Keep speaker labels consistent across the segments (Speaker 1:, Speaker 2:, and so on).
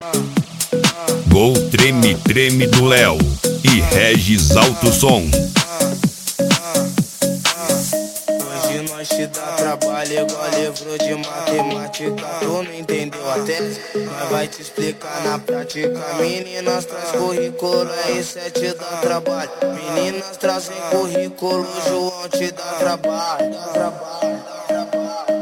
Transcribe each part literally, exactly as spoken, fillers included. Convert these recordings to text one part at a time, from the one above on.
Speaker 1: Gol Treme Treme do Léo e Regis Alto Som.
Speaker 2: Hoje nós te dá trabalho igual livro de matemática. Tu não entendeu a tese? Nós vai te explicar na prática. Meninas traz currículo, R sete dá trabalho. Meninas trazem currículo, João te dá trabalho. Dá trabalho, dá trabalho.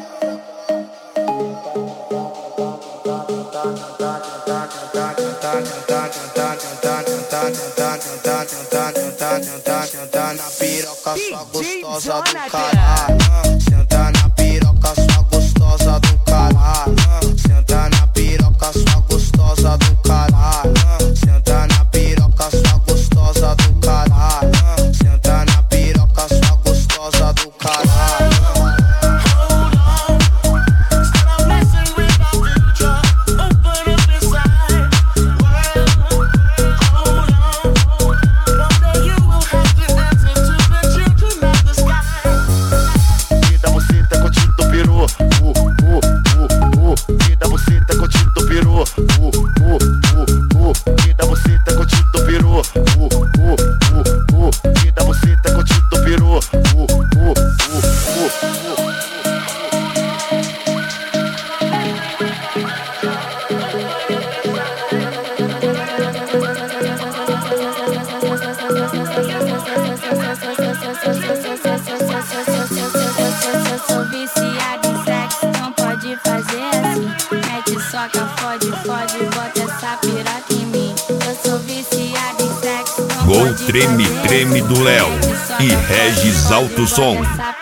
Speaker 2: Senta na piroca sua gostosa do caralho. Senta na piroca sua gostosa do caralho. Senta na piroca sua gostosa do caralho. Senta na piroca sua gostosa do caralho. Senta na piroca sua gostosa do caralho.
Speaker 1: Gol Treme Treme do Léo e Regis Alto Som.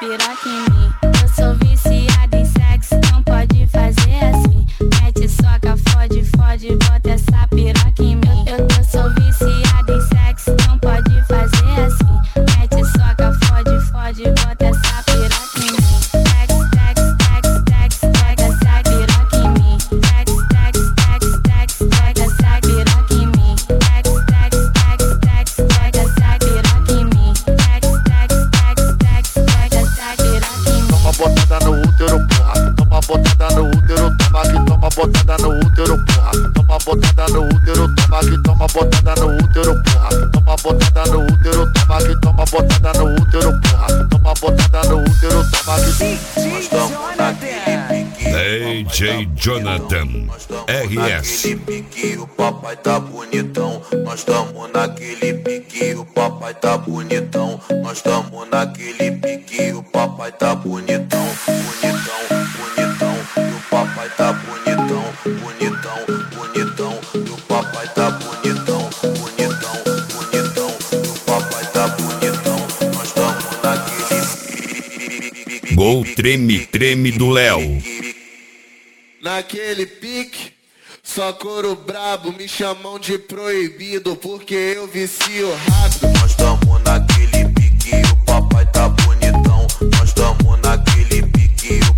Speaker 3: Eu sou viciada em sexo, não pode fazer assim. Mete soca, fode, fode, bota essa piroca em mim. Eu, eu sou viciada em sexo, não pode fazer assim. Mete soca, fode, fode, bota essa piroca em mim. Sex, sex, sex, sex, pega essa piroca em mim. Sex, sex, sex, sex, pega essa piroca em mim. Sex, sex, sex, sex, pega essa piroca em mim. Sex, sex, sex, sex, pega essa piroca em mim.
Speaker 4: Toma botada no útero, porra. Toma botada no útero, toma que toma botada no útero, porra. Toma botada no útero, toma que toma botada no útero, porra. Toma botada no útero, toma que toma botada no útero, porra. Toma botada no útero, toma que nós tamo naquele pique.
Speaker 1: D J Jonathan R S.
Speaker 4: Naquele pique, o papai tá bonitão. Nós tamo naquele pique, o papai tá bonitão. Nós tamo naquele pique, o papai tá bonitão. Bonitão, bonitão, e o papai tá bonitão. Bonitão, bonitão, e o papai tá bonitão. Bonitão, bonitão, e o papai tá bonitão. Nós tamo naquele pique.
Speaker 1: Gol Treme Treme do Léo.
Speaker 2: Naquele pique, só couro brabo, me chamam de proibido porque eu vicio rápido.
Speaker 4: Nós tamo naquele pique, o papai tá bonitão. Nós tamo naquele pique, o